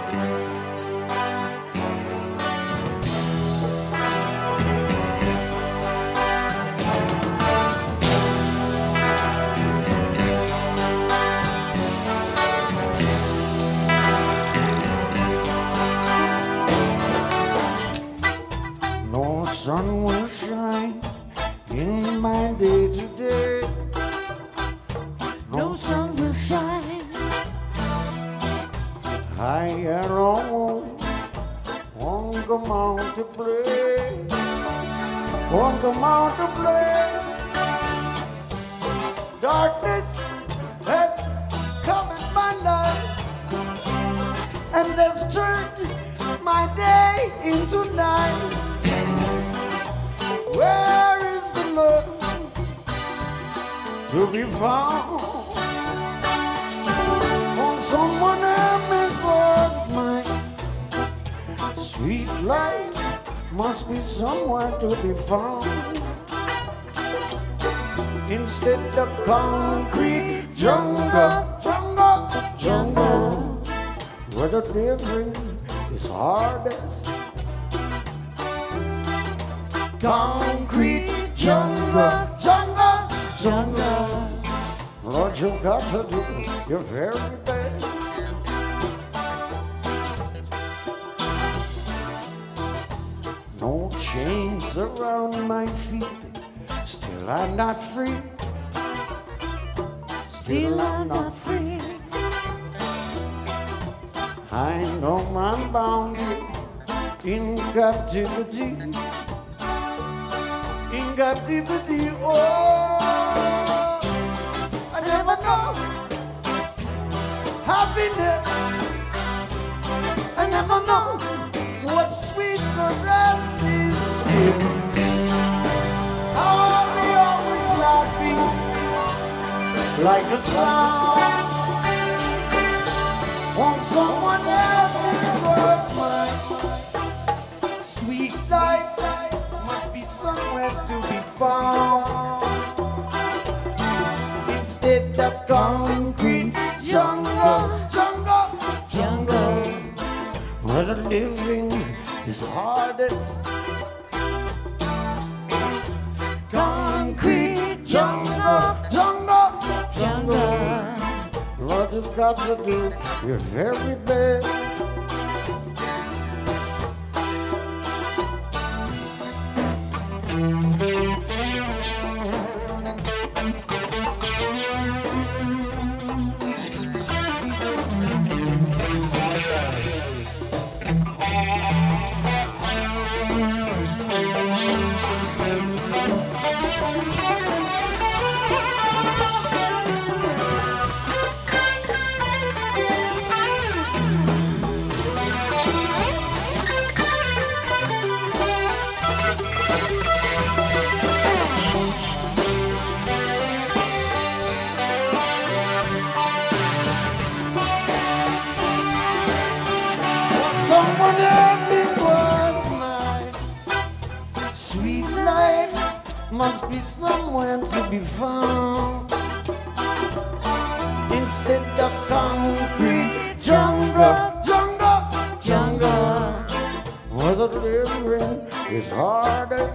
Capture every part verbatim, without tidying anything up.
No sun will shine in my day today. No sun will shine. I and all won't come out to play. Won't come out to play. Darkness has covered my life and has turned my day into night. Where is the love to be found? On someone else was mine. Sweet life must be somewhere to be found. Instead of concrete jungle, jungle, jungle, where the living is hardest. Concrete jungle, jungle, jungle. Lord, you've got to do your very best. No chains around my feet, still I'm not free. Still I'm not free. I know I'm bound in captivity. In captivity, oh, I never know happiness. I never know what sweet caress is still. I'll be always laughing like a clown. Want someone else was mine. Sweet life somewhere to be found. Instead of concrete jungle, jungle, jungle, where the living is hardest. Concrete jungle, jungle, jungle. Lord, you've got to do your very best. Someone else was mine. Sweet life must be somewhere to be found. Instead of concrete jungle, jungle, jungle, where the living is harder.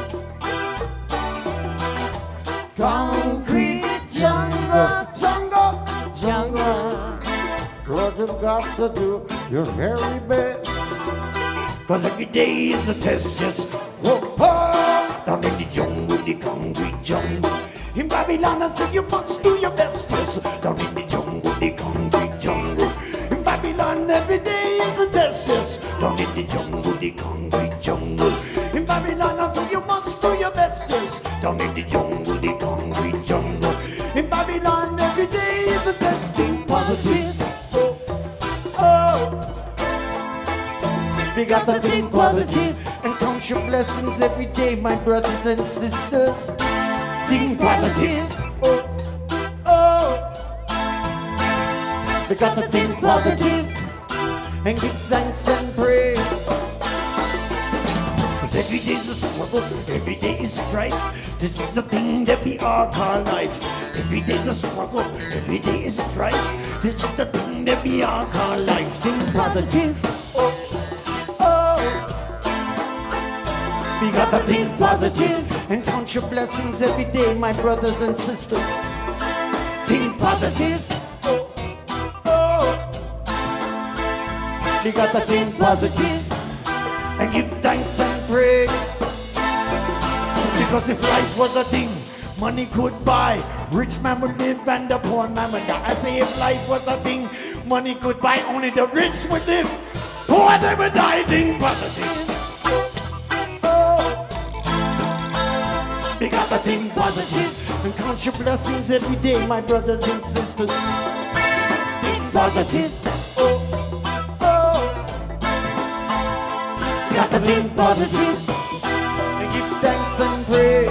Concrete jungle, jungle, jungle. Lord, you've got to do your very best. Cause every day is a test, yes. Whoa, whoa. Down in the jungle, the concrete jungle. In Babylon, I said you must do your best, yes. Down in the jungle, the concrete jungle. In Babylon, every day is a test, yes. Down in the jungle, the concrete jungle. In Babylon, I said you must do your best, yes. Down in the jungle, the concrete jungle. In Babylon, every day is a test. Think positive. We got to think positive and count your blessings every day, my brothers and sisters. Think positive. Oh, oh. We got to think positive and give thanks and praise. Cause every day's a struggle, every day is strife. This is a thing that we all call life. Every day's a struggle, every day is strife. This is the thing thing that we all call life. Think positive. Oh, oh. We gotta think positive and count your blessings every day, my brothers and sisters. Think positive. Oh, oh. We gotta think positive and give thanks and praise. Because if life was a thing money could buy, rich man would live and the poor man would die. I say if life was a thing money could buy, only the rich would live, poor they would die. Think positive. Oh. We gotta think positive and count your blessings every day, my brothers and sisters. Think positive. Oh. Oh. We gotta think positive and give thanks and praise.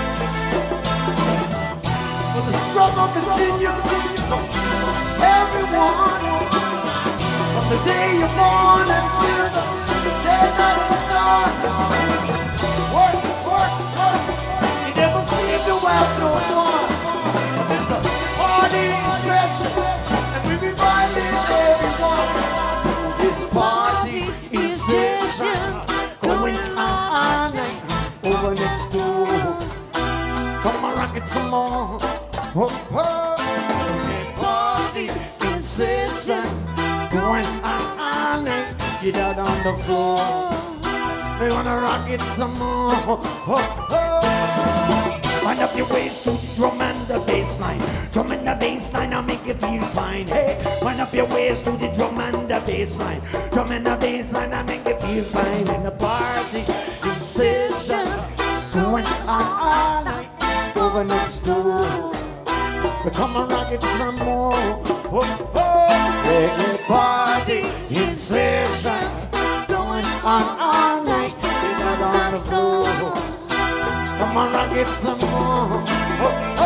The struggle continues, everyone, from the day you're born until the day that's done. Work, work, work, you never seem to have no fun. It's a party session, and we reviving everyone. This party in session, going on over next door. Come on, rock it some more. Oh, oh. Party in session, going on, get out on the floor. We wanna rock it some more. Oh, oh. Wind up your waist to the drum and the bass line. Drum and the bass line, I'll make you feel fine. Hey, wind up your waist to the drum and the bass line. Drum and the bass line, I'll make you feel fine. In the party in session, going on, over next door. But come on, rock it some more. Oh, oh. Reggae party in session, going on all night, get out on the floor. Come on, rock it some more. Oh, oh.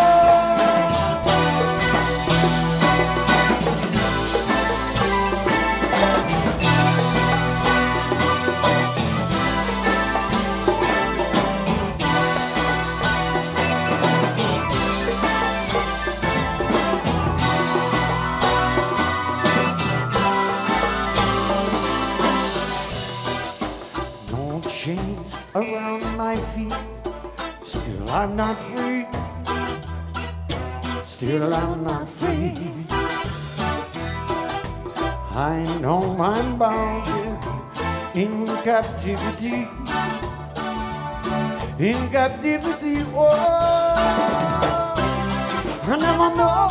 Chains around my feet, still I'm not free, still I'm not free. I know I'm bound here in captivity, in captivity, oh. I never know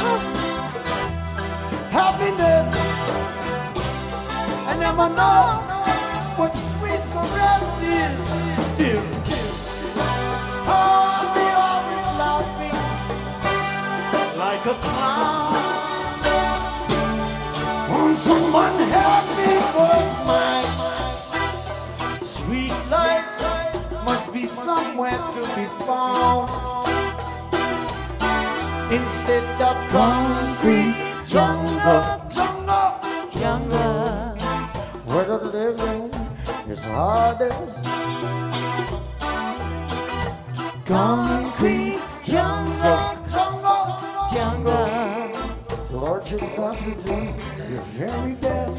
happiness, I never know what sweet caress is. Still, still, oh, we always laughing like a clown. Won't someone help me, 'cause my sweet life must be somewhere to be found. Instead of concrete jungle, jungle, jungle, where the living is hardest. Concrete jungle, jungle, jungle. Lord, you've got to do your very best.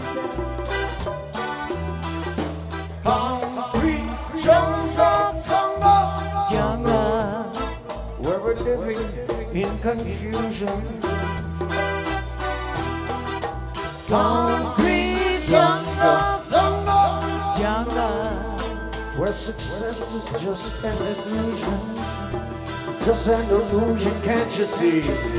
Concrete jungle, jungle, jungle. Where we're living in confusion. Concrete jungle, jungle, jungle. Where success is just an illusion, just an illusion, can't you see?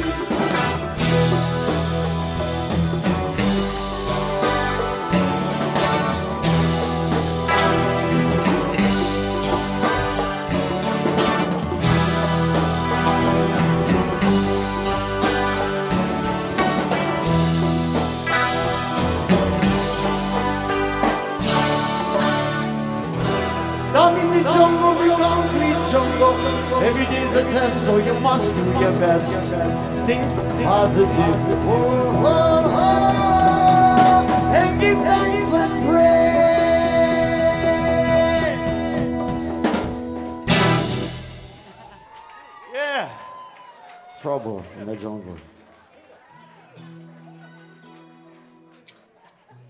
Down in the jungle, the concrete jungle. Every day's a test, so you must do your best. Think positive. Oh, oh, oh. And give thanks and pray. Yeah. Trouble in the jungle.